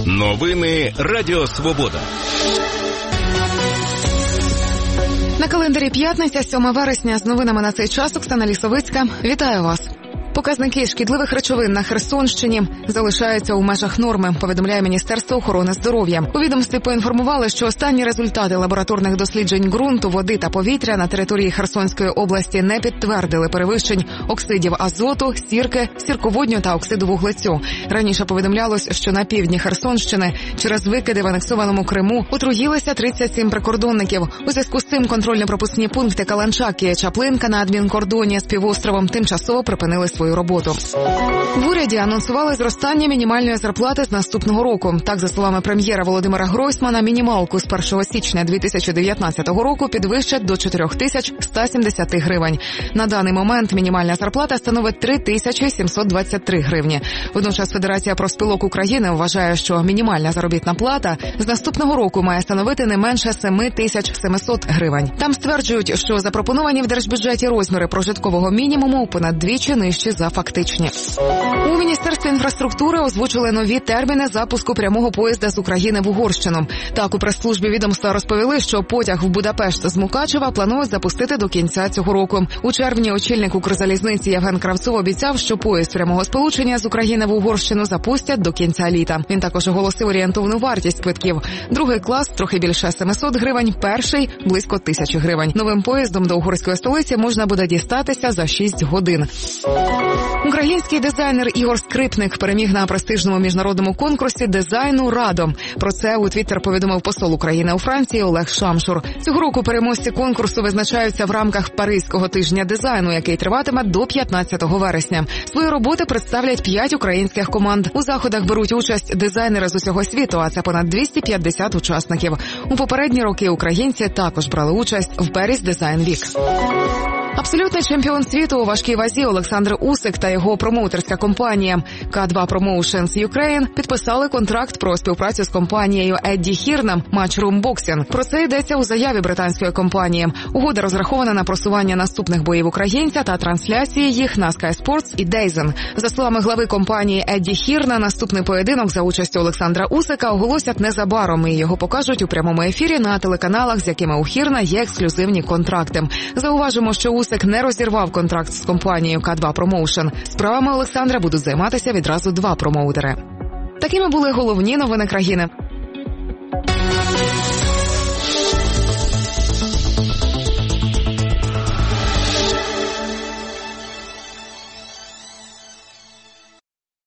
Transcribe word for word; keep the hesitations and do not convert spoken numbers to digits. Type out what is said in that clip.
Новини Радіо Свобода. На календарі п'ятниця, сьоме вересня. З новинами на цей час Оксана Лісовицька. Вітаю вас. Показники шкідливих речовин на Херсонщині залишаються у межах норми, повідомляє Міністерство охорони здоров'я. У відомстві поінформували, що останні результати лабораторних досліджень ґрунту, води та повітря на території Херсонської області не підтвердили перевищень оксидів азоту, сірки, сірководню та оксиду вуглецю. Раніше повідомлялось, що на півдні Херсонщини через викиди в анексованому Криму отруїлися тридцять сім прикордонників. У зв'язку з цим контрольно-пропускні пункти Каланчак і Чаплинка на адмінкордоні з півостровом тимчасово припинили свою роботу. В уряді анонсували зростання мінімальної зарплати з наступного року. Так, за словами прем'єра Володимира Гройсмана, мінімалку з першого січня дві тисячі дев'ятнадцятого року підвищать до чотири тисячі сто сімдесят гривень. На даний момент мінімальна зарплата становить три тисячі сімсот двадцять три гривні. Водночас Федерація профспілок України вважає, що мінімальна заробітна плата з наступного року має становити не менше сім тисяч сімсот гривень. Там стверджують, що запропоновані в держбюджеті розміри прожиткового мінімуму понад двічі нижчі за фактичні. У Міністерстві інфраструктури озвучили нові терміни запуску прямого поїзда з України в Угорщину. Так, у прес-службі відомства розповіли, що потяг в Будапешт з Мукачева планують запустити до кінця цього року. У червні очільник Укрзалізниці Євген Кравцов обіцяв, що поїзд прямого сполучення з України в Угорщину запустять до кінця літа. Він також оголосив орієнтовну вартість квитків. Другий клас – трохи більше сімсот гривень, перший – близько тисячі гривень. Новим поїздом до угорської столиці можна буде дістатися за шість годин. Український дизайнер Ігор Скрипник переміг на престижному міжнародному конкурсі дизайну «Радо». Про це у Твіттер повідомив посол України у Франції Олег Шамшур. Цього року переможці конкурсу визначаються в рамках Паризького тижня дизайну, який триватиме до п'ятнадцятого вересня. Свої роботи представлять п'ять українських команд. У заходах беруть участь дизайнери з усього світу, а це понад двісті п'ятдесят учасників. У попередні роки українці також брали участь в Paris Design Week. Абсолютний чемпіон світу у важкій вазі Олександр Усик та його промоутерська компанія Ка два Promotions Ukraine підписали контракт про співпрацю з компанією Едді Хірна Matchroom Boxing. Про це йдеться у заяві британської компанії. Угода розрахована на просування наступних боїв українця та трансляції їх на Sky Sports і Дейзен. За словами глави компанії Едді Хірна, наступний поєдинок за участю Олександра Усика оголосять незабаром і його покажуть у прямому ефірі на телеканалах, з якими у Хірна є ексклюзивні контракти. Зауважимо, що Усик не розірвав контракт з компанією Ка два Promotion. Справами Олександра будуть займатися відразу два промоутери. Такими були головні новини країни.